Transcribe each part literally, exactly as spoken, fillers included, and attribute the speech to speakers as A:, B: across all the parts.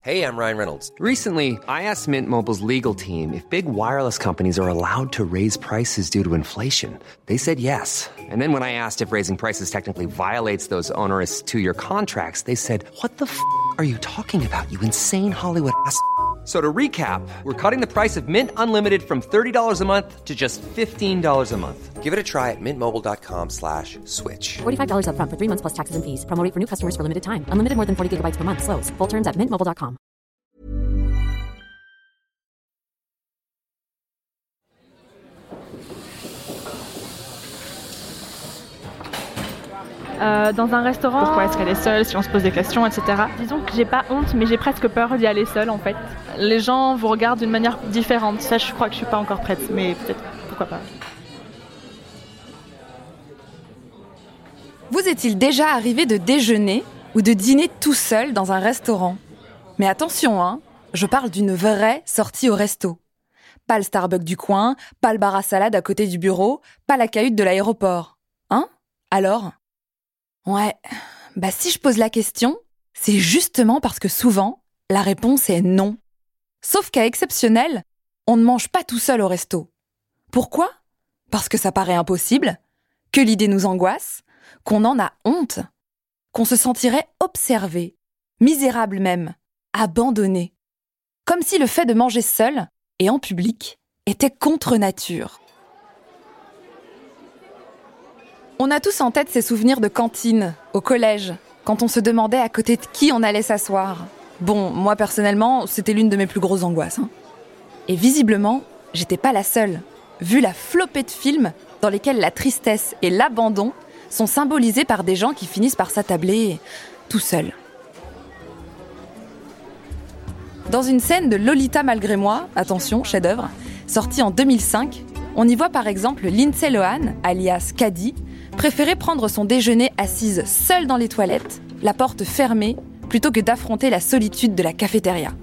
A: Hey, I'm Ryan Reynolds.
B: Recently, I asked Mint Mobile's legal team if big wireless companies are allowed to raise prices due to inflation. They said yes. And then when I asked if raising prices technically violates those onerous two-year contracts, they said, what the f*** are you talking about, you insane Hollywood ass f- So to recap, we're cutting the price of Mint Unlimited from thirty dollars a month to just fifteen dollars a month.
A: Give it a try at mintmobile.com slash switch.
C: forty-five dollars up front for three months plus taxes and fees. Promo rate for new customers for limited time. Unlimited more than forty gigabytes per month. Slows full terms at mint mobile dot com.
D: Euh, dans un restaurant, pourquoi est-ce qu'elle est seule, si on se pose des questions, et cetera. Disons que j'ai pas honte, mais j'ai presque peur d'y aller seule en fait. Les gens vous regardent d'une manière différente. Ça, je crois que je suis pas encore prête, mais peut-être, pourquoi pas.
E: Vous est-il déjà arrivé de déjeuner ou de dîner tout seul dans un restaurant ? Mais attention, hein, je parle d'une vraie sortie au resto. Pas le Starbucks du coin, pas le bar à salade à côté du bureau, pas la cahute de l'aéroport. Hein ? Alors ? Ouais, bah si je pose la question, c'est justement parce que souvent, la réponse est non. Sauf qu'à exceptionnel, on ne mange pas tout seul au resto. Pourquoi ? Parce que ça paraît impossible, que l'idée nous angoisse, qu'on en a honte, qu'on se sentirait observé, misérable même, abandonné. Comme si le fait de manger seul, et en public, était contre nature. On a tous en tête ces souvenirs de cantine, au collège, quand on se demandait à côté de qui on allait s'asseoir. Bon, moi personnellement, c'était l'une de mes plus grosses angoisses. Hein. Et visiblement, j'étais pas la seule, vu la flopée de films dans lesquels la tristesse et l'abandon sont symbolisés par des gens qui finissent par s'attabler tout seuls. Dans une scène de Lolita malgré moi, attention, chef-d'œuvre, sortie en deux mille cinq, on y voit par exemple Lindsay Lohan, alias Caddy, préférer prendre son déjeuner assise seule dans les toilettes, la porte fermée, plutôt que d'affronter la solitude de la cafétéria.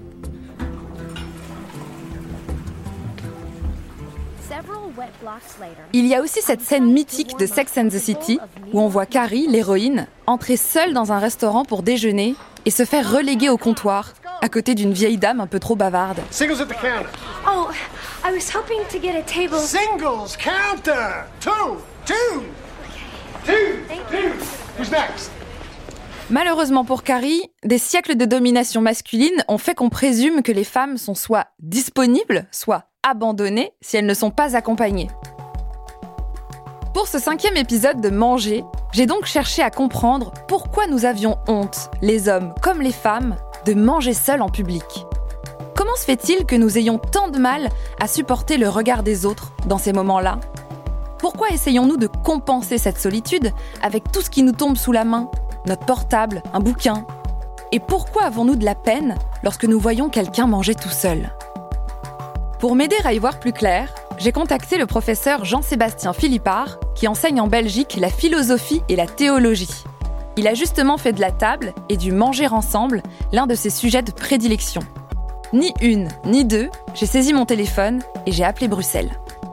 E: Il y a aussi cette scène mythique de Sex and the City, où on voit Carrie, l'héroïne, entrer seule dans un restaurant pour déjeuner et se faire reléguer au comptoir, à côté d'une vieille dame un peu trop bavarde.
F: Singles at the counter.
G: Oh, I was hoping to get a table.
F: Singles counter. Two, two, two, two. Who's next?
E: Malheureusement pour Carrie, des siècles de domination masculine ont fait qu'on présume que les femmes sont soit disponibles, soit abandonnées si elles ne sont pas accompagnées. Pour ce cinquième épisode de Manger, j'ai donc cherché à comprendre pourquoi nous avions honte, les hommes comme les femmes, de manger seul en public. Comment se fait-il que nous ayons tant de mal à supporter le regard des autres dans ces moments-là ? Pourquoi essayons-nous de compenser cette solitude avec tout ce qui nous tombe sous la main ? Notre portable, un bouquin. Et pourquoi avons-nous de la peine lorsque nous voyons quelqu'un manger tout seul ? Pour m'aider à y voir plus clair, j'ai contacté le professeur Jean-Sébastien Philippard, qui enseigne en Belgique la philosophie et la théologie. Il a justement fait de la table et du manger ensemble l'un de ses sujets de prédilection. Ni une, ni deux, j'ai saisi mon téléphone et j'ai appelé Bruxelles.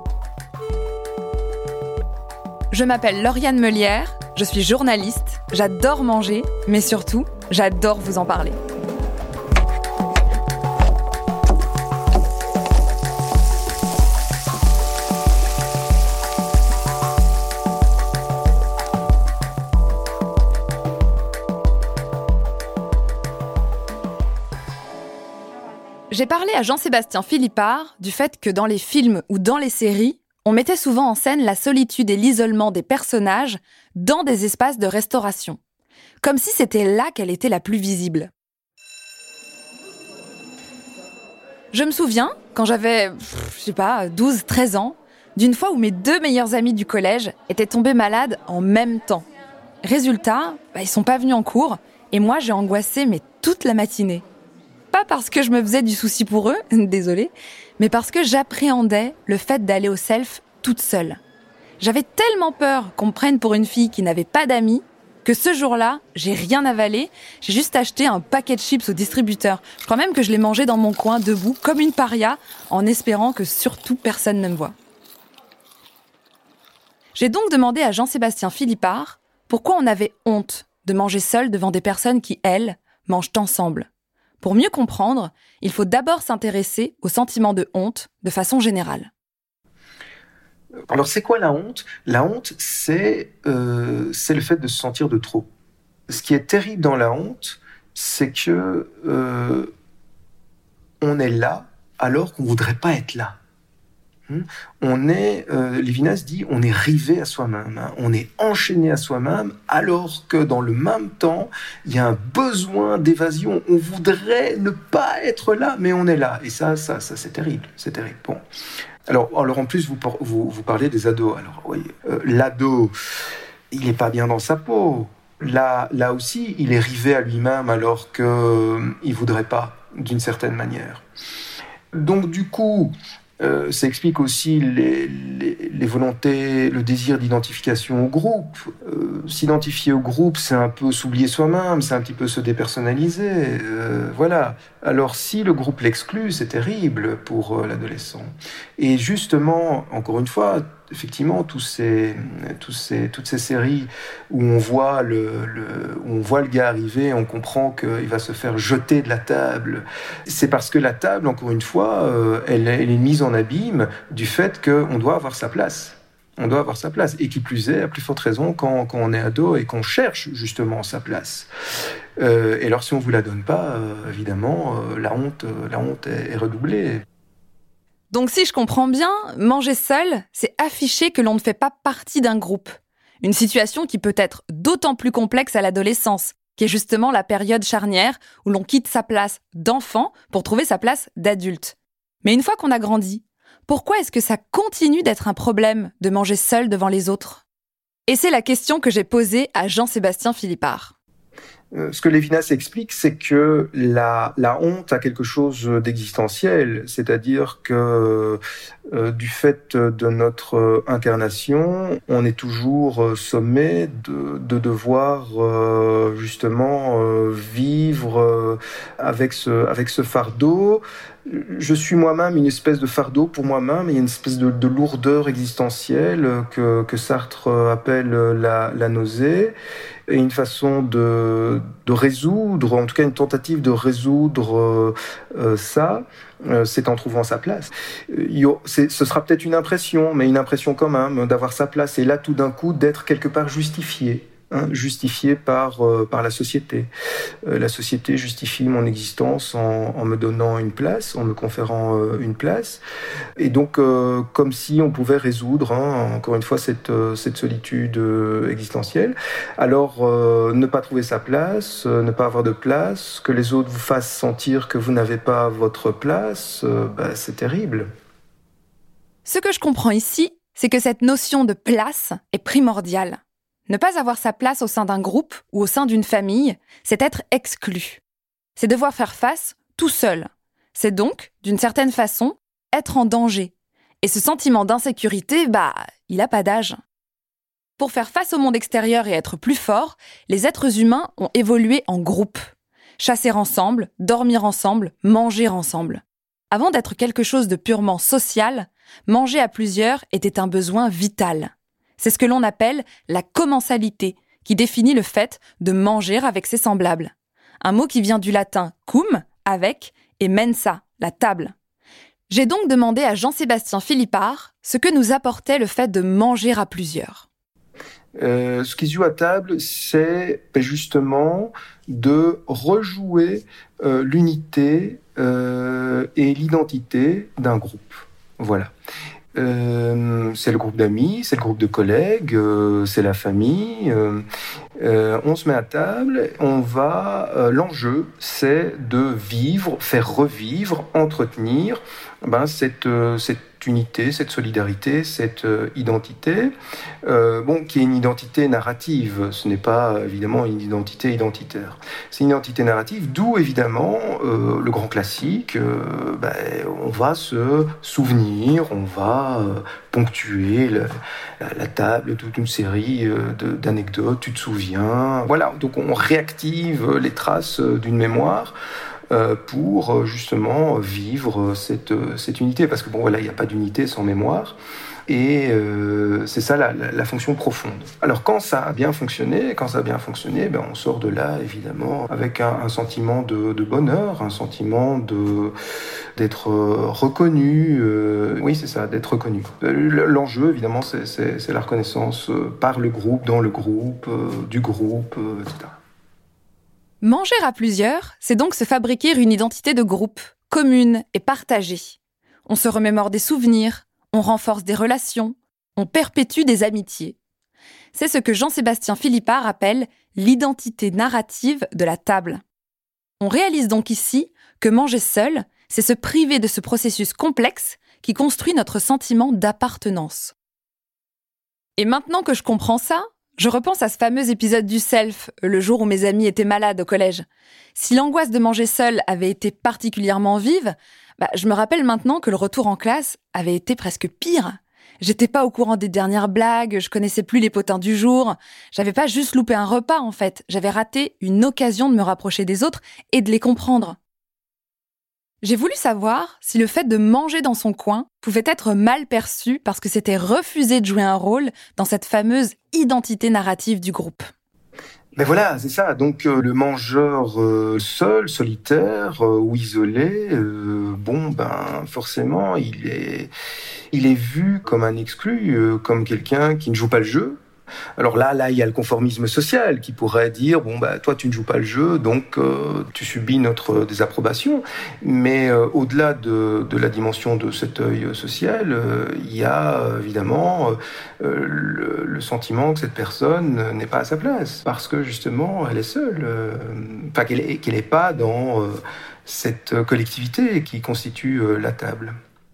E: Je m'appelle Lauriane Meulière, je suis journaliste, j'adore manger, mais surtout, j'adore vous en parler. J'ai parlé à Jean-Sébastien Philippard du fait que dans les films ou dans les séries, on mettait souvent en scène la solitude et l'isolement des personnages dans des espaces de restauration. Comme si c'était là qu'elle était la plus visible. Je me souviens, quand j'avais, je sais pas, douze treize ans, d'une fois où mes deux meilleurs amis du collège étaient tombés malades en même temps. Résultat, bah, ils sont pas venus en cours et moi j'ai angoissé mais toute la matinée. Pas parce que je me faisais du souci pour eux, désolée, mais parce que j'appréhendais le fait d'aller au self toute seule. J'avais tellement peur qu'on me prenne pour une fille qui n'avait pas d'amis que ce jour-là, j'ai rien avalé, j'ai juste acheté un paquet de chips au distributeur. Je crois même que je l'ai mangé dans mon coin, debout, comme une paria, en espérant que surtout personne ne me voie. J'ai donc demandé à Jean-Sébastien Philippard pourquoi on avait honte de manger seul devant des personnes qui, elles, mangent ensemble. Pour mieux comprendre, il faut d'abord s'intéresser au sentiment de honte de façon générale.
H: Alors, c'est quoi la honte ? La honte, c'est, euh, c'est le fait de se sentir de trop. Ce qui est terrible dans la honte, c'est que euh, on est là alors qu'on voudrait pas être là. On est, euh, Lévinas dit, on est rivé à soi-même, hein, on est enchaîné à soi-même, alors que dans le même temps, il y a un besoin d'évasion. On voudrait ne pas être là, mais on est là. Et ça, ça, ça, c'est terrible, c'est terrible. Bon. Alors, alors en plus, vous, vous, vous parlez des ados. Alors, oui, euh, l'ado, il n'est pas bien dans sa peau. Là, là aussi, il est rivé à lui-même, alors qu'il euh, ne voudrait pas, d'une certaine manière. Donc, du coup, Euh, ça explique aussi les, les, les volontés, le désir d'identification au groupe. Euh, s'identifier au groupe, c'est un peu s'oublier soi-même, c'est un petit peu se dépersonnaliser. Euh, voilà. Alors si le groupe l'exclut, c'est terrible pour euh, l'adolescent. Et justement, encore une fois, effectivement, tous ces, tous ces, toutes ces séries où on voit le, le, où on voit le gars arriver, on comprend qu'il va se faire jeter de la table. C'est parce que la table, encore une fois, euh, elle, elle est mise en abîme du fait qu'on doit avoir sa place. On doit avoir sa place. Et qui plus est, à plus forte raison, quand, quand on est ado et qu'on cherche justement sa place. Euh, et alors, si on ne vous la donne pas, euh, évidemment, euh, la honte, euh, la honte est, est redoublée.
E: Donc si je comprends bien, manger seul, c'est afficher que l'on ne fait pas partie d'un groupe. Une situation qui peut être d'autant plus complexe à l'adolescence, qui est justement la période charnière où l'on quitte sa place d'enfant pour trouver sa place d'adulte. Mais une fois qu'on a grandi, pourquoi est-ce que ça continue d'être un problème de manger seul devant les autres ? Et c'est la question que j'ai posée à Jean-Sébastien Philippard.
H: Ce que Lévinas explique, c'est que la, la honte a quelque chose d'existentiel, c'est-à-dire que euh, du fait de notre incarnation, on est toujours sommé de, de devoir euh, justement euh, vivre euh, avec ce, avec ce fardeau. Je suis moi-même une espèce de fardeau pour moi-même, il y a une espèce de, de lourdeur existentielle que, que Sartre appelle la, la nausée, et une façon de, de résoudre, en tout cas une tentative de résoudre euh, ça, euh, c'est en trouvant sa place. Il, c'est, ce sera peut-être une impression, mais une impression quand même d'avoir sa place, et là tout d'un coup d'être quelque part justifié. Hein, justifié par, euh, par la société. Euh, la société justifie mon existence en, en me donnant une place, en me conférant euh, une place. Et donc, euh, comme si on pouvait résoudre, hein, encore une fois, cette, euh, cette solitude euh, existentielle. Alors, euh, ne pas trouver sa place, euh, ne pas avoir de place, que les autres vous fassent sentir que vous n'avez pas votre place, euh, bah, c'est terrible.
E: Ce que je comprends ici, c'est que cette notion de place est primordiale. Ne pas avoir sa place au sein d'un groupe ou au sein d'une famille, c'est être exclu. C'est devoir faire face tout seul. C'est donc, d'une certaine façon, être en danger. Et ce sentiment d'insécurité, bah, il n'a pas d'âge. Pour faire face au monde extérieur et être plus fort, les êtres humains ont évolué en groupe. Chasser ensemble, dormir ensemble, manger ensemble. Avant d'être quelque chose de purement social, manger à plusieurs était un besoin vital. C'est ce que l'on appelle la commensalité, qui définit le fait de manger avec ses semblables. Un mot qui vient du latin cum, avec, et mensa, la table. J'ai donc demandé à Jean-Sébastien Philippard ce que nous apportait le fait de manger à plusieurs.
H: Euh, ce qui se joue à table, c'est justement de rejouer euh, l'unité euh, et l'identité d'un groupe. Voilà. Euh, c'est le groupe d'amis, c'est le groupe de collègues, euh, c'est la famille. Euh, euh, on se met à table, on va. Euh, l'enjeu, c'est de vivre, faire revivre, entretenir ben, cette, euh, cette unité, cette solidarité, cette euh, identité, euh, bon, qui est une identité narrative. Ce n'est pas évidemment une identité identitaire. C'est une identité narrative, d'où évidemment euh, le grand classique. Euh, ben, on va se souvenir, on va euh, ponctuer le, la, la table, toute une série euh, de, d'anecdotes. Tu te souviens, voilà. Donc on réactive les traces d'une mémoire. euh, pour justement vivre cette, cette unité. Parce que bon, voilà, il n'y a pas d'unité sans mémoire. Et euh, c'est ça la, la, la fonction profonde. Alors quand ça a bien fonctionné, quand ça a bien fonctionné, ben on sort de là évidemment avec un, un sentiment de, de bonheur, un sentiment de d'être reconnu. Euh, oui, c'est ça, d'être reconnu. L'enjeu évidemment, c'est, c'est, c'est la reconnaissance par le groupe, dans le groupe, euh, du groupe, euh, et cetera.
E: Manger à plusieurs, c'est donc se fabriquer une identité de groupe, commune et partagée. On se remémore des souvenirs. On renforce des relations, on perpétue des amitiés. C'est ce que Jean-Sébastien Philippard appelle l'identité narrative de la table. On réalise donc ici que manger seul, c'est se priver de ce processus complexe qui construit notre sentiment d'appartenance. Et maintenant que je comprends ça, je repense à ce fameux épisode du self, le jour où mes amis étaient malades au collège. Si l'angoisse de manger seul avait été particulièrement vive, bah, je me rappelle maintenant que le retour en classe avait été presque pire. J'étais pas au courant des dernières blagues, je connaissais plus les potins du jour. J'avais pas juste loupé un repas, en fait. J'avais raté une occasion de me rapprocher des autres et de les comprendre. J'ai voulu savoir si le fait de manger dans son coin pouvait être mal perçu parce que c'était refuser de jouer un rôle dans cette fameuse identité narrative du groupe.
H: Ben voilà, c'est ça. Donc euh, le mangeur euh, seul, solitaire euh, ou isolé, euh, bon ben forcément il est, il est vu comme un exclu, euh, comme quelqu'un qui ne joue pas le jeu. Alors là, là, il y a le conformisme social qui pourrait dire bon bah toi tu ne joues pas le jeu, donc euh, tu subis notre désapprobation. Mais euh, au-delà de, de la dimension de cet œil social, euh, il y a euh, évidemment euh, le, le sentiment que cette personne n'est pas à sa place parce que justement elle est seule, euh, enfin qu'elle est, qu'elle est pas dans euh, cette collectivité qui constitue euh, la table.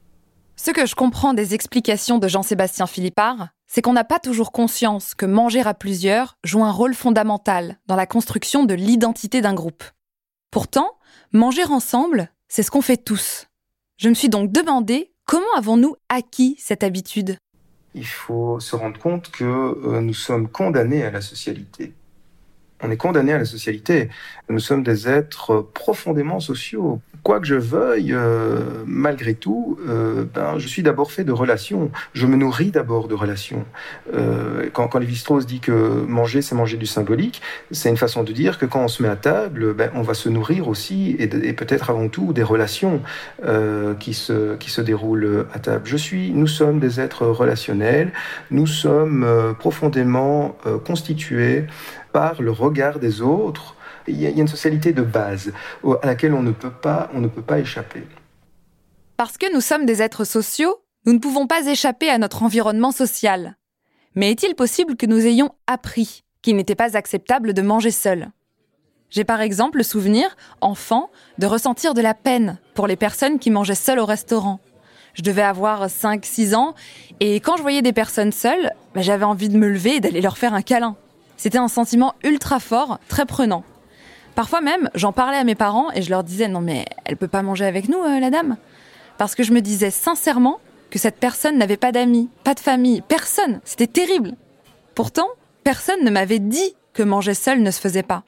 E: Ce que je comprends des explications de Jean-Sébastien Philippard, c'est qu'on n'a pas toujours conscience que manger à plusieurs joue un rôle fondamental dans la construction de l'identité d'un groupe. Pourtant, manger ensemble, c'est ce qu'on fait tous. Je me suis donc demandé comment avons-nous acquis cette habitude ?
H: Il faut se rendre compte que euh, nous sommes condamnés à la socialité. On est condamnés à la socialité. Nous sommes des êtres profondément sociaux. Quoi que je veuille, euh, malgré tout, euh, ben, je suis d'abord fait de relations. Je me nourris d'abord de relations. Euh, quand, quand Lévi-Strauss dit que manger, c'est manger du symbolique, c'est une façon de dire que quand on se met à table, ben, on va se nourrir aussi, et, de, et peut-être avant tout, des relations euh, qui, se, qui se déroulent à table. Je suis, nous sommes des êtres relationnels. Nous sommes euh, profondément euh, constitués par le regard des autres. Il y a une socialité de base à laquelle on ne peut pas, on ne peut pas échapper.
E: Parce que nous sommes des êtres sociaux, nous ne pouvons pas échapper à notre environnement social. Mais est-il possible que nous ayons appris qu'il n'était pas acceptable de manger seul ? J'ai par exemple le souvenir, enfant, de ressentir de la peine pour les personnes qui mangeaient seules au restaurant. Je devais avoir cinq six ans, et quand je voyais des personnes seules, bah, j'avais envie de me lever et d'aller leur faire un câlin. C'était un sentiment ultra fort, très prenant. Parfois même, j'en parlais à mes parents et je leur disais « Non mais elle peut pas manger avec nous, euh, la dame ?» Parce que je me disais sincèrement que cette personne n'avait pas d'amis, pas de famille, personne. C'était terrible. Pourtant, personne ne m'avait dit que manger seul ne se faisait pas.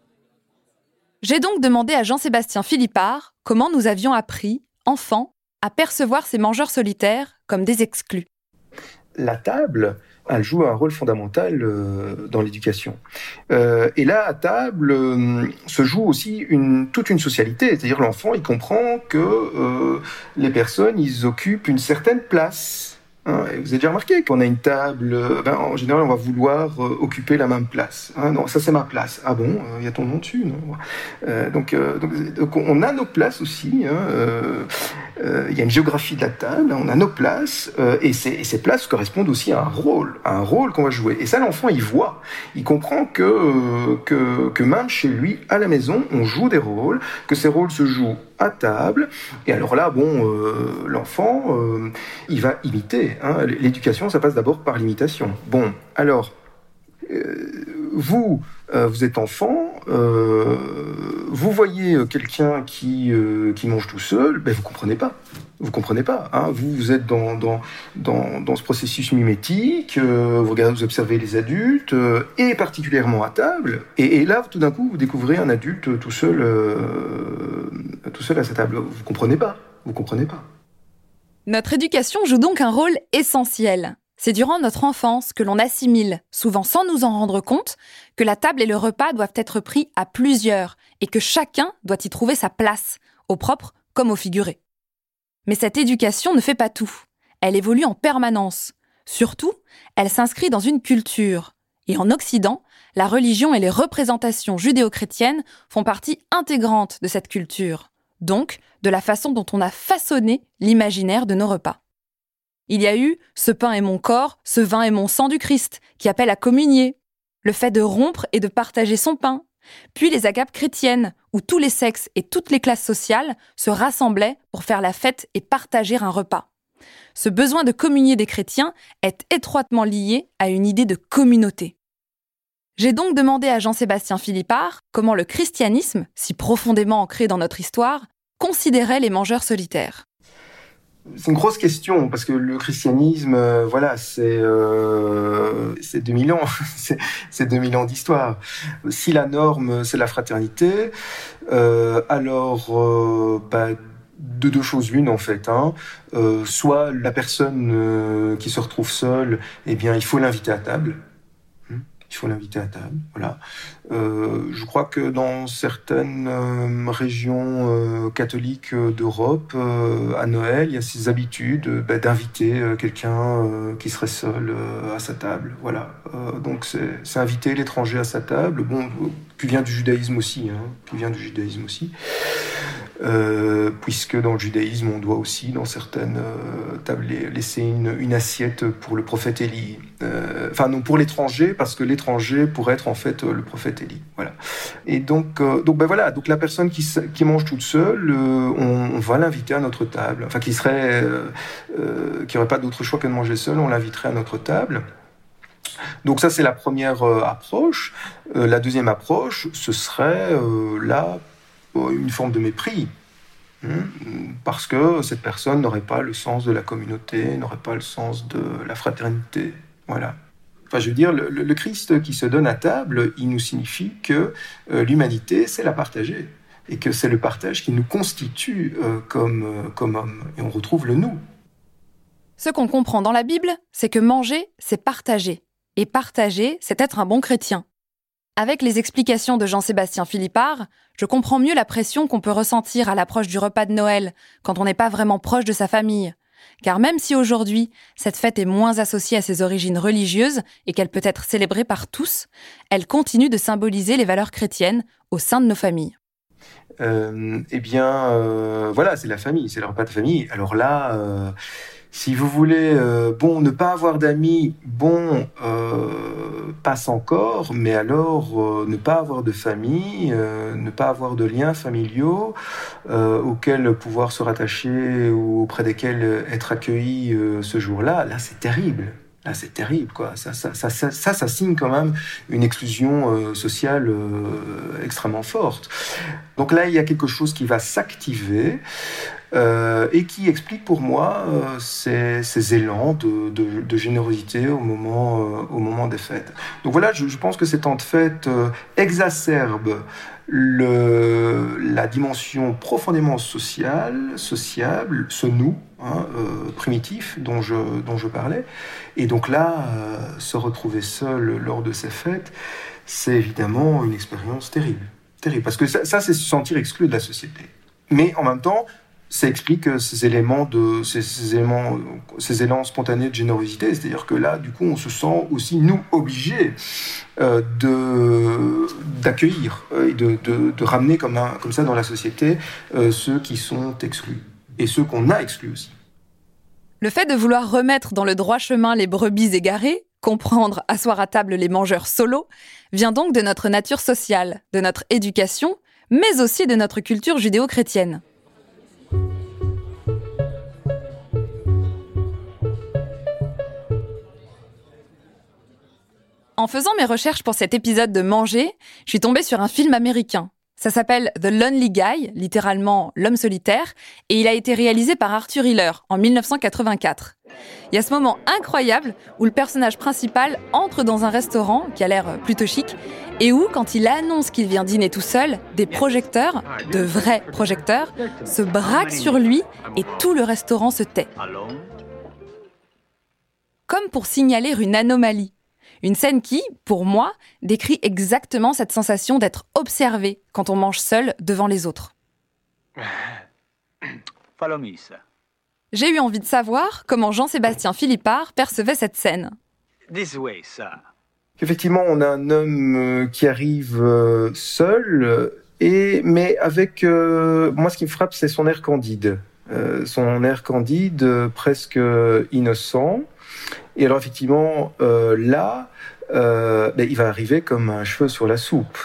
E: J'ai donc demandé à Jean-Sébastien Philippard comment nous avions appris, enfants, à percevoir ces mangeurs solitaires comme des exclus.
H: La table, elle joue un rôle fondamental euh, dans l'éducation. Euh, et là, à table, euh, se joue aussi une, toute une socialité. C'est-à-dire l'enfant, il comprend que euh, les personnes, ils occupent une certaine place. Hein, et vous avez déjà remarqué qu'on a une table, ben, en général, on va vouloir euh, occuper la même place. Hein, non, ça c'est ma place. Ah bon, il euh, y a ton nom dessus, non euh, donc, euh, donc, donc, on a nos places aussi. Il hein, euh, euh, y a une géographie de la table, on a nos places, euh, et, ces, et ces places correspondent aussi à un rôle, à un rôle qu'on va jouer. Et ça, l'enfant, il voit, il comprend que, euh, que, que même chez lui, à la maison, on joue des rôles, que ces rôles se jouent à table, et alors là, bon, euh, l'enfant, euh, il va imiter. Hein. L'éducation, ça passe d'abord par l'imitation. Bon, alors, Euh, vous, euh, vous êtes enfant, euh, vous voyez quelqu'un qui, euh, qui mange tout seul, ben vous comprenez pas. Vous comprenez pas. Hein. Vous, vous êtes dans, dans, dans, dans ce processus mimétique, euh, vous regardez, vous observez les adultes, euh, et particulièrement à table, et, et là, tout d'un coup, vous découvrez un adulte tout seul, euh, tout seul à sa table. Vous comprenez pas. Vous comprenez pas.
E: Notre éducation joue donc un rôle essentiel. C'est durant notre enfance que l'on assimile, souvent sans nous en rendre compte, que la table et le repas doivent être pris à plusieurs et que chacun doit y trouver sa place, au propre comme au figuré. Mais cette éducation ne fait pas tout. Elle évolue en permanence. Surtout, elle s'inscrit dans une culture. Et en Occident, la religion et les représentations judéo-chrétiennes font partie intégrante de cette culture. Donc, de la façon dont on a façonné l'imaginaire de nos repas. Il y a eu « ce pain est mon corps, ce vin est mon sang du Christ » qui appelle à communier, le fait de rompre et de partager son pain, puis les agapes chrétiennes où tous les sexes et toutes les classes sociales se rassemblaient pour faire la fête et partager un repas. Ce besoin de communier des chrétiens est étroitement lié à une idée de communauté. J'ai donc demandé à Jean-Sébastien Philippard comment le christianisme, si profondément ancré dans notre histoire, considérait les mangeurs solitaires.
H: C'est une grosse question, parce que le christianisme, euh, voilà, c'est, euh, c'est deux mille ans, c'est, c'est deux mille ans d'histoire. Si la norme, c'est la fraternité, euh, alors, euh, bah, de deux choses l'une, en fait. Hein. Euh, soit la personne euh, qui se retrouve seule, eh bien, il faut l'inviter à table. Il faut l'inviter à table, voilà. Euh, je crois que dans certaines euh, régions euh, catholiques euh, d'Europe, euh, à Noël, il y a ces habitudes euh, bah, d'inviter euh, quelqu'un euh, qui serait seul euh, à sa table, voilà. Euh, donc c'est, c'est inviter l'étranger à sa table, bon, qui vient du judaïsme aussi, hein, qui vient du judaïsme aussi. Euh, puisque dans le judaïsme, on doit aussi, dans certaines euh, tables, laisser une, une assiette pour le prophète Élie. Euh, enfin, non, pour l'étranger, parce que l'étranger pourrait être en fait le prophète Élie. Voilà. Et donc, euh, donc ben voilà, donc la personne qui, qui mange toute seule, euh, on, on va l'inviter à notre table. Enfin, qui serait, euh, euh, qui n'aurait pas d'autre choix que de manger seule, on l'inviterait à notre table. Donc ça, c'est la première euh, approche. Euh, la deuxième approche, ce serait euh, là une forme de mépris, hein, parce que cette personne n'aurait pas le sens de la communauté, n'aurait pas le sens de la fraternité. Voilà. Enfin, je veux dire, le, le Christ qui se donne à table, il nous signifie que euh, l'humanité, c'est la partager, et que c'est le partage qui nous constitue euh, comme, euh, comme hommes, et on retrouve le nous.
E: Ce qu'on comprend dans la Bible, c'est que manger, c'est partager. Et partager, c'est être un bon chrétien. Avec les explications de Jean-Sébastien Philippard, je comprends mieux la pression qu'on peut ressentir à l'approche du repas de Noël, quand on n'est pas vraiment proche de sa famille. Car même si aujourd'hui, cette fête est moins associée à ses origines religieuses et qu'elle peut être célébrée par tous, elle continue de symboliser les valeurs chrétiennes au sein de nos familles.
H: Euh, eh bien, euh, voilà, c'est la famille, c'est le repas de famille. Alors là... Euh... Si vous voulez, euh, bon, ne pas avoir d'amis, bon, euh, passe encore, mais alors euh, ne pas avoir de famille, euh, ne pas avoir de liens familiaux euh, auxquels pouvoir se rattacher ou auprès desquels être accueilli euh, ce jour-là, là c'est terrible. Là, c'est terrible, quoi. Ça, ça, ça, ça, ça, ça signe quand même une exclusion euh, sociale euh, extrêmement forte. Donc là, il y a quelque chose qui va s'activer euh, et qui explique pour moi euh, ces, ces élans de, de, de générosité au moment, euh, au moment des fêtes. Donc voilà, je, je pense que ces temps de fête euh, exacerbent le, la dimension profondément sociale, sociable, ce nous, hein, euh, primitif dont je, dont je parlais. Et donc là, euh, se retrouver seul lors de ces fêtes, c'est évidemment une expérience terrible. Terrible, parce que ça, ça, c'est se sentir exclu de la société. Mais en même temps, ça explique ces éléments, de, ces, ces, éléments, ces élans spontanés de générosité, c'est-à-dire que là, du coup, on se sent aussi, nous, obligés euh, de, d'accueillir et de, de, de ramener comme, un, comme ça dans la société euh, ceux qui sont exclus, et ceux qu'on a exclus aussi.
E: Le fait de vouloir remettre dans le droit chemin les brebis égarées, comprendre asseoir à table les mangeurs solos, vient donc de notre nature sociale, de notre éducation, mais aussi de notre culture judéo-chrétienne. En faisant mes recherches pour cet épisode de Manger, je suis tombée sur un film américain. Ça s'appelle The Lonely Guy, littéralement l'homme solitaire, et il a été réalisé par Arthur Hiller en dix-neuf cent quatre-vingt-quatre. Il y a ce moment incroyable où le personnage principal entre dans un restaurant qui a l'air plutôt chic et où, quand il annonce qu'il vient dîner tout seul, des projecteurs, de vrais projecteurs, se braquent sur lui et tout le restaurant se tait. Comme pour signaler une anomalie. Une scène qui, pour moi, décrit exactement cette sensation d'être observé quand on mange seul devant les autres.
I: Follow me, sir.
E: J'ai eu envie de savoir comment Jean-Sébastien Philippard percevait cette scène.
I: This way, sir.
H: Effectivement, on a un homme qui arrive seul, et, mais avec... Euh, moi, ce qui me frappe, c'est son air candide. Euh, son air candide, euh, presque innocent. Et alors, effectivement, euh, là, euh, ben, il va arriver comme un cheveu sur la soupe.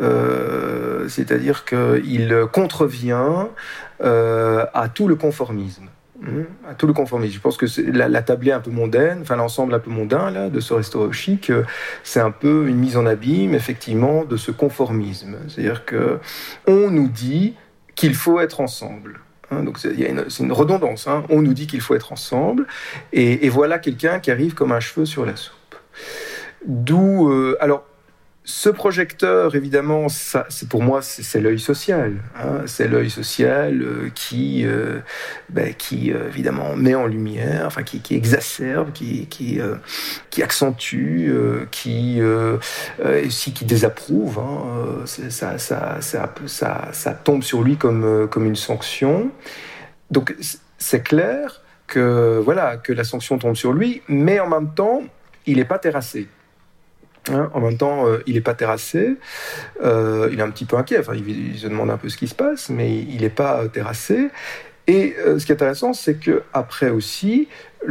H: Euh, c'est-à-dire qu'il contrevient euh, à tout le conformisme. À tout le conformisme. Je pense que c'est la, la tablée un peu mondaine, enfin l'ensemble un peu mondain là, de ce restaurant chic, c'est un peu une mise en abîme, effectivement, de ce conformisme. C'est-à-dire qu'on nous dit qu'il faut être ensemble. Hein, donc c'est, y a une, c'est une redondance. Hein. On nous dit qu'il faut être ensemble, et, et voilà quelqu'un qui arrive comme un cheveu sur la soupe. D'où... Euh, alors, ce projecteur, évidemment, ça, c'est pour moi, c'est, c'est l'œil social. Hein. C'est l'œil social euh, qui, euh, ben, qui euh, évidemment, met en lumière, enfin, qui, qui exacerbe, qui, qui, euh, qui accentue, euh, qui, euh, euh, aussi qui désapprouve. Hein. C'est, ça, ça, ça, ça, ça tombe sur lui comme, euh, comme une sanction. Donc, c'est clair que, voilà, que la sanction tombe sur lui, mais en même temps, il n'est pas terrassé. Hein, en même temps, euh, il n'est pas terrassé, euh, il est un petit peu inquiet, enfin, il, il se demande un peu ce qui se passe, mais il n'est pas terrassé. Et euh, ce qui est intéressant, c'est qu'après aussi,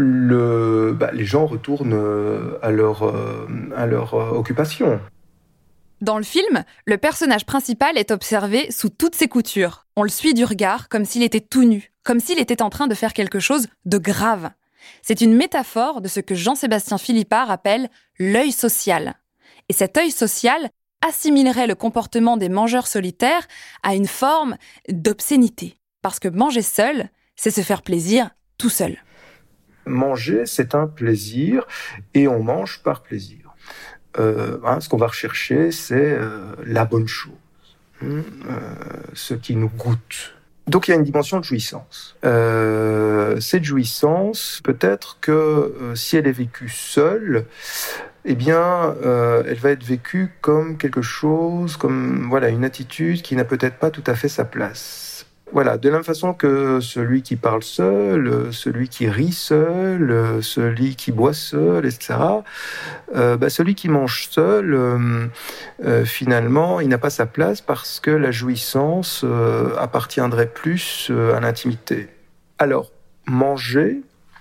H: le, bah, les gens retournent à leur, euh, à leur euh, occupation.
E: Dans le film, le personnage principal est observé sous toutes ses coutures. On le suit du regard comme s'il était tout nu, comme s'il était en train de faire quelque chose de grave. C'est une métaphore de ce que Jean-Sébastien Philippard appelle l'œil social. Et cet œil social assimilerait le comportement des mangeurs solitaires à une forme d'obscénité. Parce que manger seul, c'est se faire plaisir tout seul.
H: Manger, c'est un plaisir, et on mange par plaisir. Euh, hein, ce qu'on va rechercher, c'est euh, la bonne chose, hein, euh, ce qui nous goûte. Donc il y a une dimension de jouissance. Euh, cette jouissance, peut-être que euh, si elle est vécue seule, eh bien, euh, elle va être vécue comme quelque chose, comme voilà, une attitude qui n'a peut-être pas tout à fait sa place. Voilà, de la même façon que celui qui parle seul, celui qui rit seul, celui qui boit seul, et cetera. Euh, bah, celui qui mange seul, euh, euh, finalement, il n'a pas sa place parce que la jouissance euh, appartiendrait plus euh, à l'intimité. Alors, manger,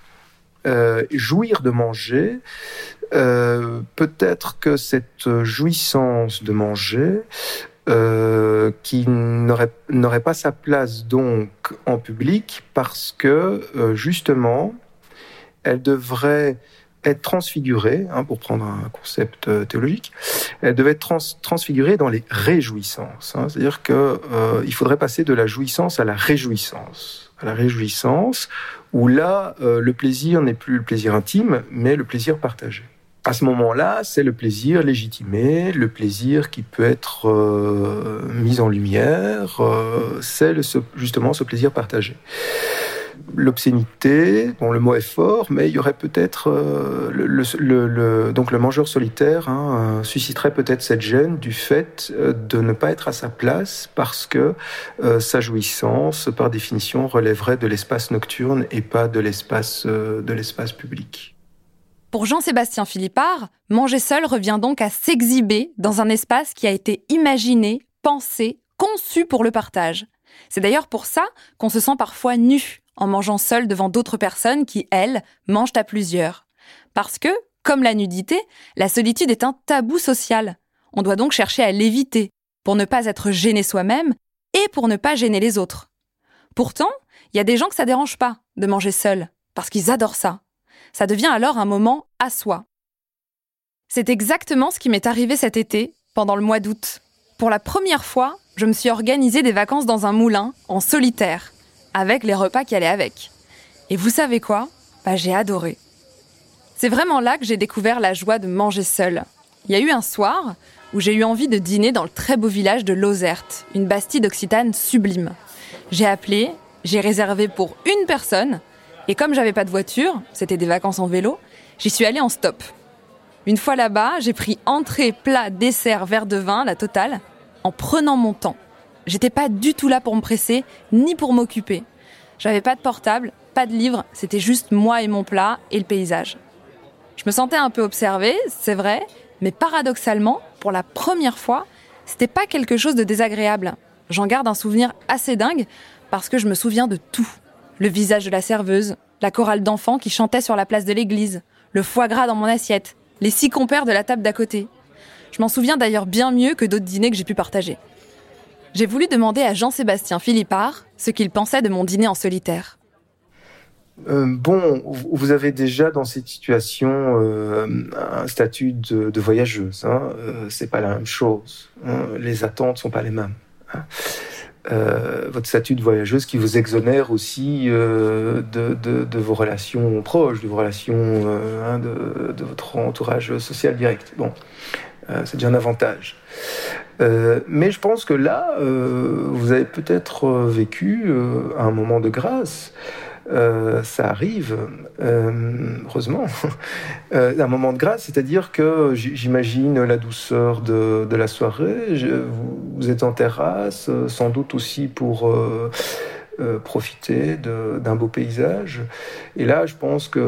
H: euh, jouir de manger, euh, peut-être que cette jouissance de manger Euh, qui n'aurait, n'aurait pas sa place donc en public parce que euh, justement elle devrait être transfigurée, hein, pour prendre un concept euh, théologique, elle devait être trans- transfigurée dans les réjouissances. Hein, c'est-à-dire que euh, il faudrait passer de la jouissance à la réjouissance, à la réjouissance où là euh, le plaisir n'est plus le plaisir intime, mais le plaisir partagé. À ce moment-là, c'est le plaisir légitimé, le plaisir qui peut être euh, mis en lumière, euh, c'est le, ce, justement ce plaisir partagé. L'obscénité, bon, le mot est fort, mais il y aurait peut-être euh, le, le, le, donc le mangeur solitaire hein, euh, susciterait peut-être cette gêne du fait euh, de ne pas être à sa place parce que euh, sa jouissance, par définition, relèverait de l'espace nocturne et pas de l'espace euh, de l'espace public.
E: Pour Jean-Sébastien Philippard, manger seul revient donc à s'exhiber dans un espace qui a été imaginé, pensé, conçu pour le partage. C'est d'ailleurs pour ça qu'on se sent parfois nu en mangeant seul devant d'autres personnes qui, elles, mangent à plusieurs. Parce que, comme la nudité, la solitude est un tabou social. On doit donc chercher à l'éviter, pour ne pas être gêné soi-même et pour ne pas gêner les autres. Pourtant, il y a des gens que ça dérange pas de manger seul, parce qu'ils adorent ça. Ça devient alors un moment à soi. C'est exactement ce qui m'est arrivé cet été, pendant le mois d'août. Pour la première fois, je me suis organisé des vacances dans un moulin, en solitaire, avec les repas qui allaient avec. Et vous savez quoi ? Bah, j'ai adoré. C'est vraiment là que j'ai découvert la joie de manger seule. Il y a eu un soir où j'ai eu envie de dîner dans le très beau village de Lozerte, une bastide occitane sublime. J'ai appelé, j'ai réservé pour une personne, et comme j'avais pas de voiture, c'était des vacances en vélo, j'y suis allée en stop. Une fois là-bas, j'ai pris entrée, plat, dessert, verre de vin, la totale, en prenant mon temps. J'étais pas du tout là pour me presser, ni pour m'occuper. J'avais pas de portable, pas de livre, c'était juste moi et mon plat et le paysage. Je me sentais un peu observée, c'est vrai, mais paradoxalement, pour la première fois, c'était pas quelque chose de désagréable. J'en garde un souvenir assez dingue parce que je me souviens de tout. Le visage de la serveuse, la chorale d'enfants qui chantait sur la place de l'église, le foie gras dans mon assiette, les six compères de la table d'à côté. Je m'en souviens d'ailleurs bien mieux que d'autres dîners que j'ai pu partager. J'ai voulu demander à Jean-Sébastien Philippard ce qu'il pensait de mon dîner en solitaire.
H: Euh, bon, vous avez déjà dans cette situation euh, un statut de, de voyageuse. Hein. Euh, c'est pas la même chose. Hein. Les attentes sont pas les mêmes. Hein. Euh, votre statut de voyageuse qui vous exonère aussi euh, de, de, de vos relations proches, de vos relations, euh, hein, de, de votre entourage social direct. Bon, euh, c'est déjà un avantage. Euh, mais je pense que là, euh, vous avez peut-être vécu euh, un moment de grâce. Euh, ça arrive, euh, heureusement, euh, un moment de grâce, c'est-à-dire que j'imagine la douceur de, de la soirée, je, vous, vous êtes en terrasse, sans doute aussi pour euh, euh, profiter de, d'un beau paysage. Et là, je pense que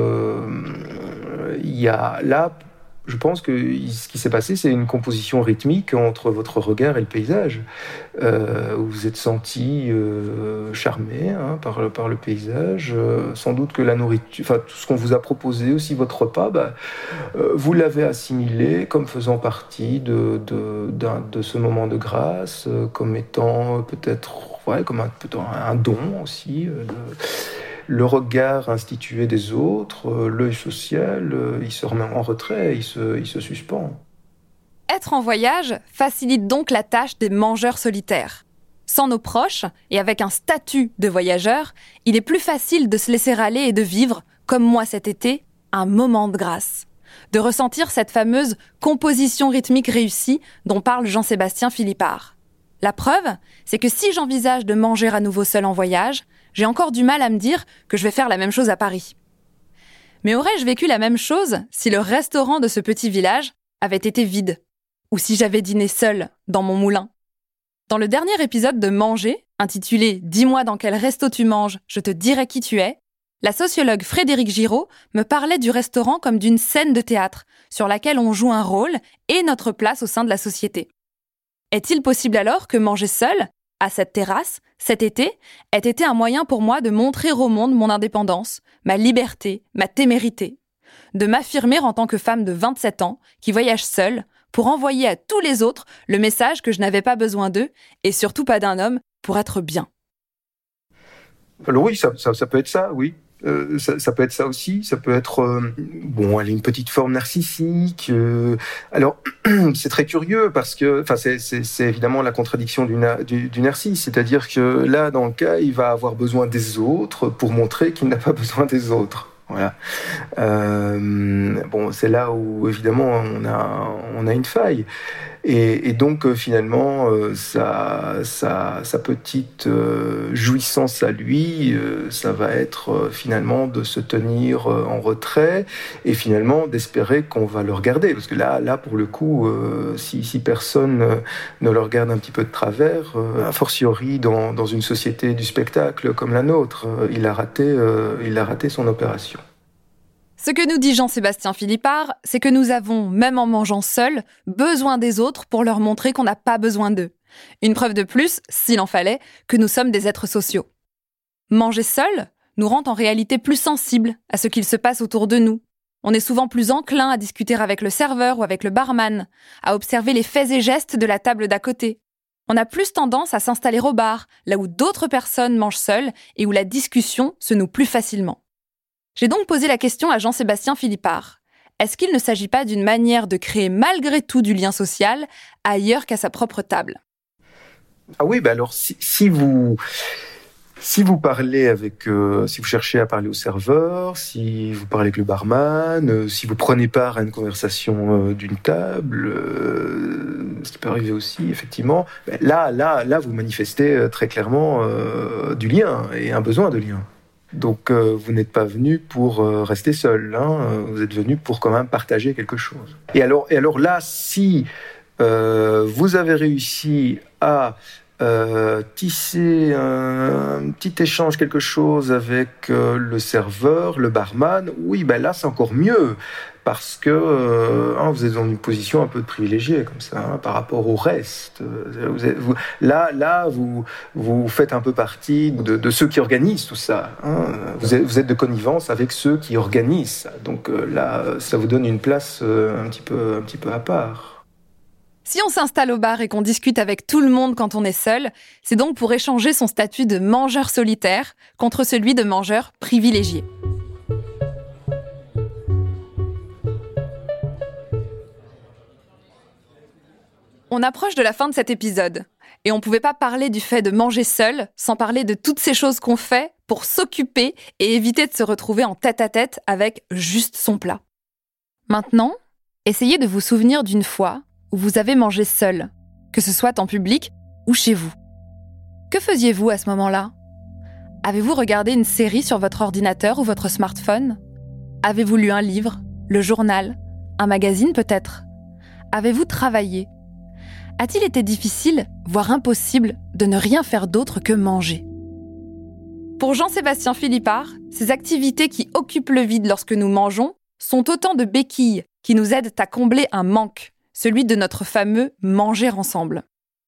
H: euh, il y a là. Je pense que ce qui s'est passé, c'est une composition rythmique entre votre regard et le paysage. Euh, vous vous êtes senti euh, charmé hein, par, par le paysage. Euh, sans doute que la nourriture, enfin tout ce qu'on vous a proposé, aussi votre repas, bah, euh, vous l'avez assimilé comme faisant partie de, de, d'un, de ce moment de grâce, euh, comme étant peut-être, ouais, comme un, un don aussi. Euh, de, Le regard institué des autres, euh, l'œil social, euh, il se remet en retrait, il se, il se suspend.
E: Être en voyage facilite donc la tâche des mangeurs solitaires. Sans nos proches, et avec un statut de voyageur, il est plus facile de se laisser aller et de vivre, comme moi cet été, un moment de grâce. De ressentir cette fameuse composition rythmique réussie dont parle Jean-Sébastien Philippard. La preuve, c'est que si j'envisage de manger à nouveau seul en voyage, j'ai encore du mal à me dire que je vais faire la même chose à Paris. Mais aurais-je vécu la même chose si le restaurant de ce petit village avait été vide ? Ou si j'avais dîné seule dans mon moulin ? Dans le dernier épisode de Manger, intitulé « Dis-moi dans quel resto tu manges, je te dirai qui tu es », la sociologue Frédérique Giraud me parlait du restaurant comme d'une scène de théâtre sur laquelle on joue un rôle et notre place au sein de la société. Est-il possible alors que manger seule, à cette terrasse, cet été, ait été un moyen pour moi de montrer au monde mon indépendance, ma liberté, ma témérité, de m'affirmer en tant que femme de vingt-sept ans qui voyage seule pour envoyer à tous les autres le message que je n'avais pas besoin d'eux et surtout pas d'un homme pour être bien.
H: Alors oui, ça, ça, ça peut être ça, oui. Euh, ça, ça peut être ça aussi, ça peut être euh, bon, elle a une petite forme narcissique. Euh, alors c'est très curieux parce que, enfin, c'est, c'est, c'est évidemment la contradiction du, na, du, du narcisse, c'est-à-dire que là, dans le cas, il va avoir besoin des autres pour montrer qu'il n'a pas besoin des autres. Voilà. Euh, bon, c'est là où évidemment on a on a une faille. Et, et donc euh, finalement, euh, sa, sa, sa petite euh, jouissance à lui, euh, ça va être euh, finalement de se tenir euh, en retrait et finalement d'espérer qu'on va le regarder. Parce que là, là pour le coup, euh, si, si personne euh, ne le regarde un petit peu de travers, euh, a fortiori dans, dans une société du spectacle comme la nôtre, euh, il a raté, euh, il a raté son opération.
E: Ce que nous dit Jean-Sébastien Philippard, c'est que nous avons, même en mangeant seuls, besoin des autres pour leur montrer qu'on n'a pas besoin d'eux. Une preuve de plus, s'il en fallait, que nous sommes des êtres sociaux. Manger seul nous rend en réalité plus sensibles à ce qu'il se passe autour de nous. On est souvent plus enclin à discuter avec le serveur ou avec le barman, à observer les faits et gestes de la table d'à côté. On a plus tendance à s'installer au bar, là où d'autres personnes mangent seules et où la discussion se noue plus facilement. J'ai donc posé la question à Jean-Sébastien Philippard. est-ce qu'il ne s'agit pas d'une manière de créer malgré tout du lien social ailleurs qu'à sa propre table ?
H: Ah oui, bah alors si, si vous... Si vous parlez avec, euh, si vous cherchez à parler au serveur, si vous parlez avec le barman, euh, si vous prenez part à une conversation euh, d'une table, euh, ce qui peut arriver aussi, effectivement, ben là, là, là, vous manifestez euh, très clairement euh, du lien et un besoin de lien. Donc, euh, vous n'êtes pas venu pour euh, rester seul, hein, vous êtes venu pour quand même partager quelque chose. Et alors, et alors là, si euh, vous avez réussi à Euh, tisser un, un petit échange, quelque chose avec euh, le serveur, le barman, oui, ben là c'est encore mieux parce que euh, hein, vous êtes dans une position un peu privilégiée comme ça hein, par rapport au reste. Vous êtes, vous, là, là, vous vous faites un peu partie de, de ceux qui organisent tout ça. Hein. Vous êtes, vous êtes de connivence avec ceux qui organisent ça. Donc euh, là, ça vous donne une place euh, un petit peu, un petit peu à part.
E: Si on s'installe au bar et qu'on discute avec tout le monde quand on est seul, c'est donc pour échanger son statut de mangeur solitaire contre celui de mangeur privilégié. On approche de la fin de cet épisode, et on ne pouvait pas parler du fait de manger seul sans parler de toutes ces choses qu'on fait pour s'occuper et éviter de se retrouver en tête-à-tête avec juste son plat. Maintenant, essayez de vous souvenir d'une fois où vous avez mangé seul, que ce soit en public ou chez vous. Que faisiez-vous à ce moment-là ? Avez-vous regardé une série sur votre ordinateur ou votre smartphone ? Avez-vous lu un livre, le journal, un magazine peut-être ? Avez-vous travaillé ? A-t-il été difficile, voire impossible, de ne rien faire d'autre que manger ? Pour Jean-Sébastien Philippard, ces activités qui occupent le vide lorsque nous mangeons sont autant de béquilles qui nous aident à combler un manque, celui de notre fameux « manger ensemble ».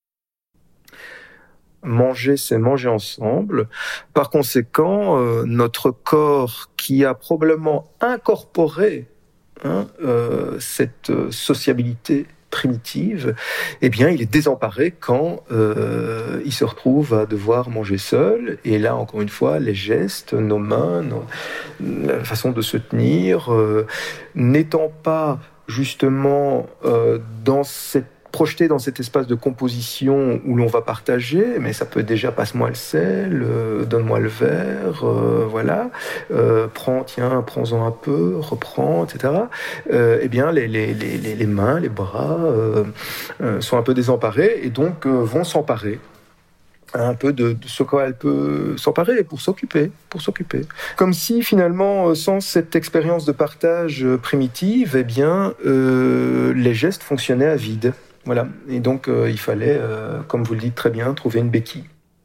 H: Manger, c'est manger ensemble. Par conséquent, euh, notre corps qui a probablement incorporé hein, euh, cette sociabilité primitive, eh bien, il est désemparé quand euh, il se retrouve à devoir manger seul. Et là, encore une fois, les gestes, nos mains, nos, la façon de se tenir, euh, n'étant pas justement euh, dans cette projeté dans cet espace de composition où l'on va partager, mais ça peut être déjà passe-moi le sel, euh, donne-moi le verre, euh, voilà, euh, prends, tiens, prends-en un peu, reprends, et cetera. Euh, eh bien, les, les, les, les mains, les bras euh, euh, sont un peu désemparés et donc euh, vont s'emparer un peu de, de ce quoi elle peut s'emparer pour s'occuper, pour s'occuper. Comme si finalement, sans cette expérience de partage primitive, eh bien, euh, les gestes fonctionnaient à vide. Voilà. Et donc, euh, il fallait, euh, comme vous le dites très bien, trouver une béquille.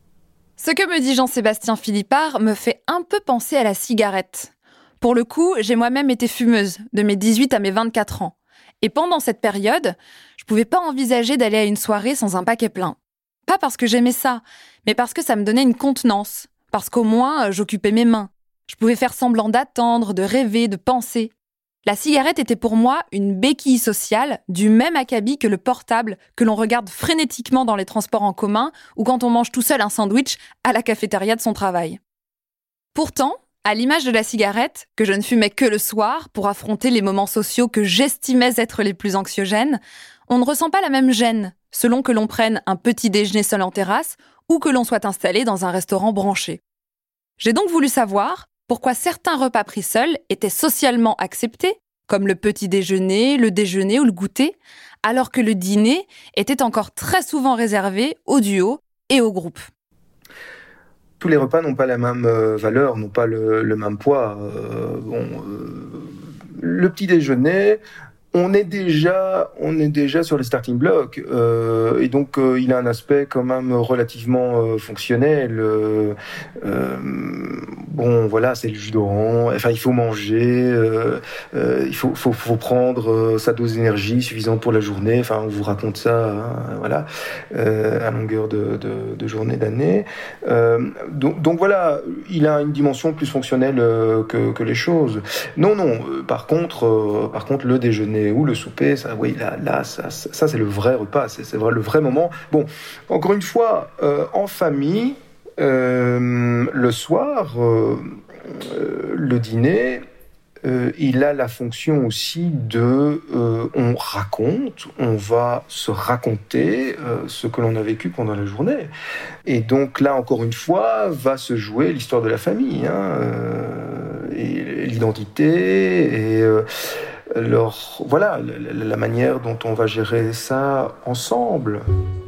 E: Ce que me dit Jean-Sébastien Philippard me fait un peu penser à la cigarette. Pour le coup, j'ai moi-même été fumeuse, de mes dix-huit à mes vingt-quatre ans. Et pendant cette période, je pouvais pas envisager d'aller à une soirée sans un paquet plein. Pas parce que j'aimais ça, mais parce que ça me donnait une contenance. Parce qu'au moins, j'occupais mes mains. Je pouvais faire semblant d'attendre, de rêver, de penser. La cigarette était pour moi une béquille sociale du même acabit que le portable que l'on regarde frénétiquement dans les transports en commun ou quand on mange tout seul un sandwich à la cafétéria de son travail. Pourtant, à l'image de la cigarette, que je ne fumais que le soir pour affronter les moments sociaux que j'estimais être les plus anxiogènes, on ne ressent pas la même gêne selon que l'on prenne un petit déjeuner seul en terrasse ou que l'on soit installé dans un restaurant branché. J'ai donc voulu savoir pourquoi certains repas pris seuls étaient socialement acceptés, comme le petit déjeuner, le déjeuner ou le goûter, alors que le dîner était encore très souvent réservé au duo et au groupe.
H: Tous les repas n'ont pas la même euh, valeur, n'ont pas le, le même poids. Euh, bon, euh, le petit déjeuner, on est déjà, on est déjà sur les starting blocks, euh, et donc euh, il a un aspect quand même relativement euh, fonctionnel. Euh, euh, bon, voilà, c'est le jus d'orange. Enfin, il faut manger, euh, euh, il faut, faut, faut prendre euh, sa dose d'énergie suffisante pour la journée. Enfin, on vous raconte ça, hein, voilà, euh, à longueur de, de, de journée, d'année. Euh, donc, donc voilà, il a une dimension plus fonctionnelle euh, que, que les choses. Non, non. Euh, par contre, euh, par contre, le déjeuner ou le souper, ça, oui, là, là, ça, ça, ça c'est le vrai repas, c'est, c'est vrai, le vrai moment. Bon, encore une fois, euh, en famille, euh, le soir, euh, euh, le dîner, euh, il a la fonction aussi de... Euh, on raconte, on va se raconter euh, ce que l'on a vécu pendant la journée. Et donc là, encore une fois, va se jouer l'histoire de la famille, hein, euh, et l'identité, et euh, leur, voilà, la, la manière dont on va gérer ça ensemble.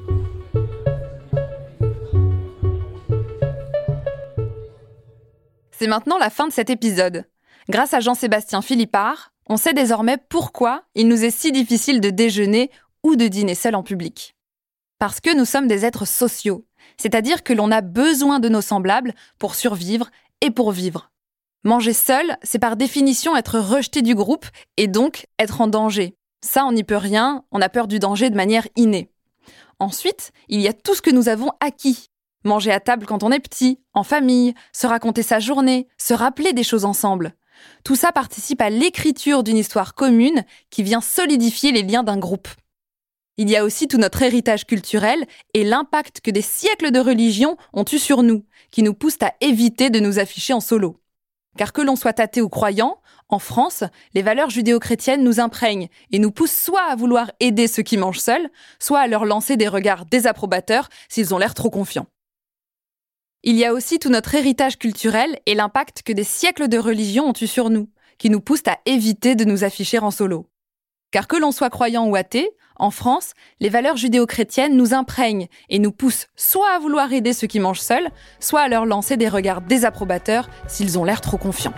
E: C'est maintenant la fin de cet épisode. Grâce à Jean-Sébastien Philippard, on sait désormais pourquoi il nous est si difficile de déjeuner ou de dîner seul en public. Parce que nous sommes des êtres sociaux, c'est-à-dire que l'on a besoin de nos semblables pour survivre et pour vivre. Manger seul, c'est par définition être rejeté du groupe et donc être en danger. Ça, on n'y peut rien, on a peur du danger de manière innée. Ensuite, il y a tout ce que nous avons acquis. Manger à table quand on est petit, en famille, se raconter sa journée, se rappeler des choses ensemble. Tout ça participe à l'écriture d'une histoire commune qui vient solidifier les liens d'un groupe. Il y a aussi tout notre héritage culturel et l'impact que des siècles de religion ont eu sur nous, qui nous poussent à éviter de nous afficher en solo. Car que l'on soit athée ou croyant, en France, les valeurs judéo-chrétiennes nous imprègnent et nous poussent soit à vouloir aider ceux qui mangent seuls, soit à leur lancer des regards désapprobateurs s'ils ont l'air trop confiants. Il y a aussi tout notre héritage culturel et l'impact que des siècles de religion ont eu sur nous, qui nous poussent à éviter de nous afficher en solo. Car que l'on soit croyant ou athée, en France, les valeurs judéo-chrétiennes nous imprègnent et nous poussent soit à vouloir aider ceux qui mangent seuls, soit à leur lancer des regards désapprobateurs s'ils ont l'air trop confiants.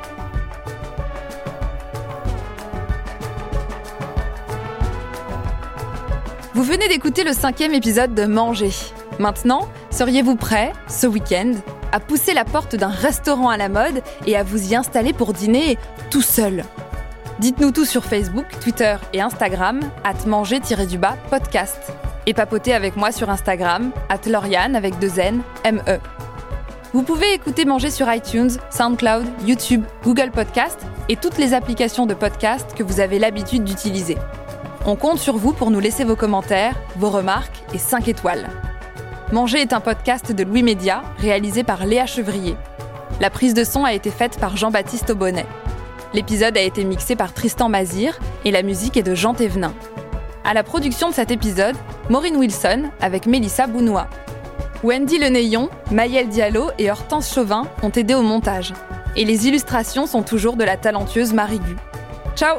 E: Vous venez d'écouter le cinquième épisode de Manger. Maintenant, seriez-vous prêts, ce week-end, à pousser la porte d'un restaurant à la mode et à vous y installer pour dîner tout seul ? Dites-nous tout sur Facebook, Twitter et Instagram, at manger-du-bas podcast. Et papotez avec moi sur Instagram, at Lauriane avec deux N, M E. Vous pouvez écouter Manger sur iTunes, SoundCloud, YouTube, Google Podcast et toutes les applications de podcast que vous avez l'habitude d'utiliser. On compte sur vous pour nous laisser vos commentaires, vos remarques et cinq étoiles. Manger est un podcast de Louis Média, réalisé par Léa Chevrier. La prise de son a été faite par Jean-Baptiste Aubonnet. L'épisode a été mixé par Tristan Mazir et la musique est de Jean Thévenin. À la production de cet épisode, Maureen Wilson avec Mélissa Bounois. Wendy Lenéillon, Maëlle Diallo et Hortense Chauvin ont aidé au montage. Et les illustrations sont toujours de la talentueuse Marie Gu. Ciao!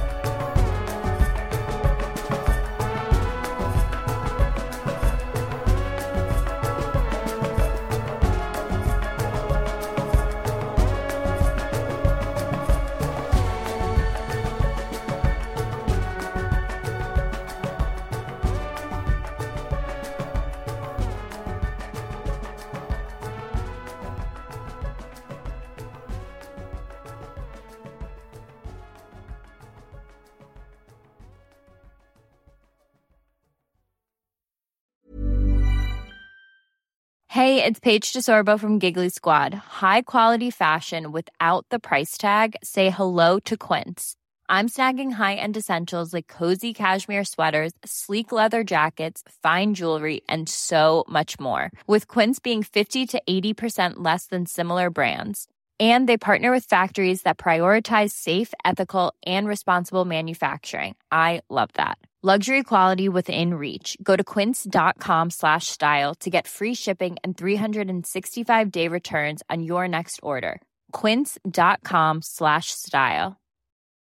J: Hey, it's Paige DeSorbo from Giggly Squad. High quality fashion without the price tag. Say hello to Quince. I'm snagging high-end essentials like cozy cashmere sweaters, sleek leather jackets, fine jewelry, and so much more. With Quince being fifty to eighty percent less than similar brands. And they partner with factories that prioritize safe, ethical, and responsible manufacturing. I love that. Luxury quality within reach. Go to quince.com slash style to get free shipping and three sixty-five day returns on your next order. Quince.com slash style.